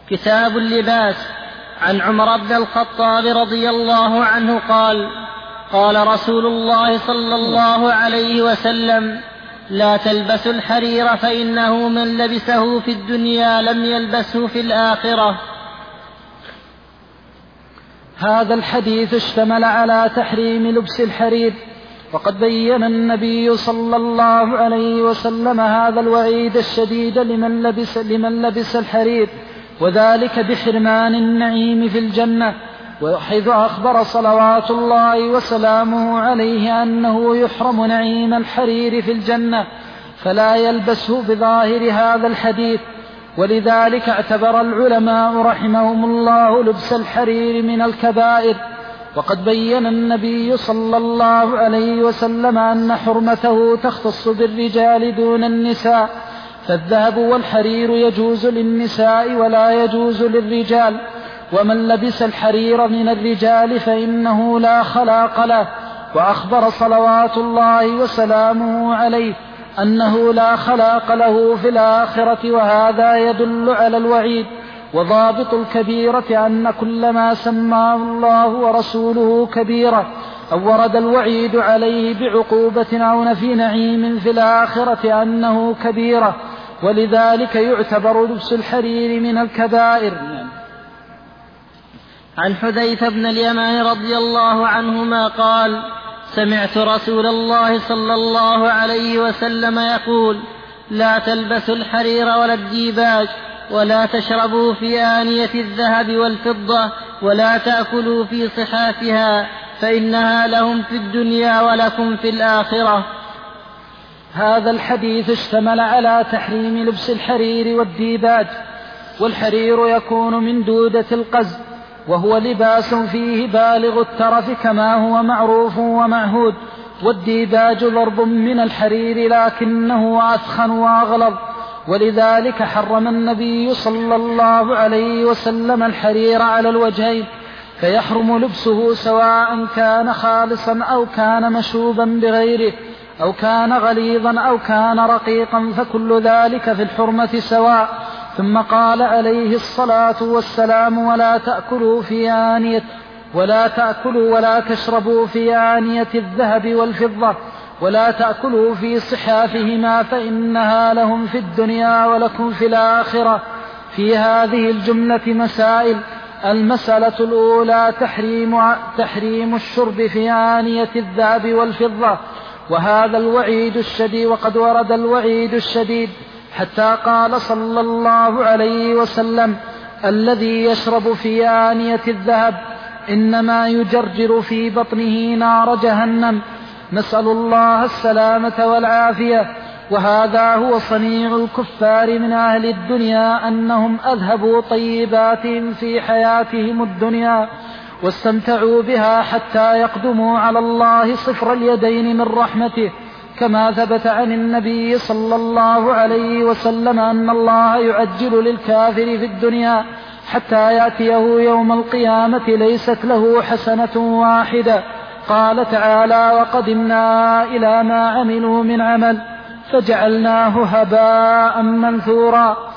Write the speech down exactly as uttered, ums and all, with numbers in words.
كتاب اللباس. عن عمر بن الخطاب رضي الله عنه قال: قال رسول الله صلى الله عليه وسلم: لا تلبسوا الحرير فإنه من لبسه في الدنيا لم يلبسه في الآخرة. هذا الحديث اشتمل على تحريم لبس الحرير، وقد بين النبي صلى الله عليه وسلم هذا الوعيد الشديد لمن لبس, لمن لبس الحرير، وذلك بحرمان النعيم في الجنة، وحيث أخبر صلوات الله وسلامه عليه أنه يحرم نعيم الحرير في الجنة، فلا يلبسه بظاهر هذا الحديث. ولذلك اعتبر العلماء رحمهم الله لبس الحرير من الكبائر، وقد بين النبي صلى الله عليه وسلم أن حرمته تختص بالرجال دون النساء، فالذهب والحرير يجوز للنساء ولا يجوز للرجال، ومن لبس الحرير من الرجال فإنه لا خلاق له. وأخبر صلوات الله وسلامه عليه أنه لا خلاق له في الآخرة، وهذا يدل على الوعيد. وضابط الكبيرة أن كل ما سماه الله ورسوله كبيرة أو ورد الوعيد عليه بعقوبة أو نفي نعيم في الآخرة أنه كبيرة، ولذلك يعتبر لبس الحرير من الكبائر. عن حذيفة بن اليمان رضي الله عنهما قال: سمعت رسول الله صلى الله عليه وسلم يقول: لا تلبسوا الحرير ولا الديباج، ولا تشربوا في آنية الذهب والفضة، ولا تأكلوا في صحافها، فإنها لهم في الدنيا ولكم في الآخرة. هذا الحديث اشتمل على تحريم لبس الحرير والديباج. والحرير يكون من دودة القز، وهو لباس فيه بالغ الترف كما هو معروف ومعهود. والديباج ضرب من الحرير لكنه أثخن وأغلظ، ولذلك حرم النبي صلى الله عليه وسلم الحرير على الوجهين، فيحرم لبسه سواء كان خالصا أو كان مشوبا بغيره، أو كان غليظا أو كان رقيقا، فكل ذلك في الحرمة سواء. ثم قال عليه الصلاة والسلام: ولا تأكلوا في آنية ولا تأكلوا ولا تشربوا في آنية الذهب والفضة، ولا تأكلوا في صحافهما، فإنها لهم في الدنيا ولكم في الآخرة. في هذه الجملة مسائل. المسألة الأولى تحريم, تحريم الشرب في آنية الذهب والفضة، وهذا الوعيد الشديد، وقد ورد الوعيد الشديد حتى قال صلى الله عليه وسلم: الذي يشرب في آنية الذهب إنما يجرجر في بطنه نار جهنم، نسأل الله السلامة والعافية. وهذا هو صنيع الكفار من أهل الدنيا، أنهم أذهبوا طيباتهم في حياتهم الدنيا واستمتعوا بها حتى يقدموا على الله صفر اليدين من رحمته، كما ثبت عن النبي صلى الله عليه وسلم أن الله يعجل للكافر في الدنيا حتى يأتيه يوم القيامة ليست له حسنة واحدة. قال تعالى: وقدمنا إلى ما عملوا من عمل فجعلناه هباء منثورا.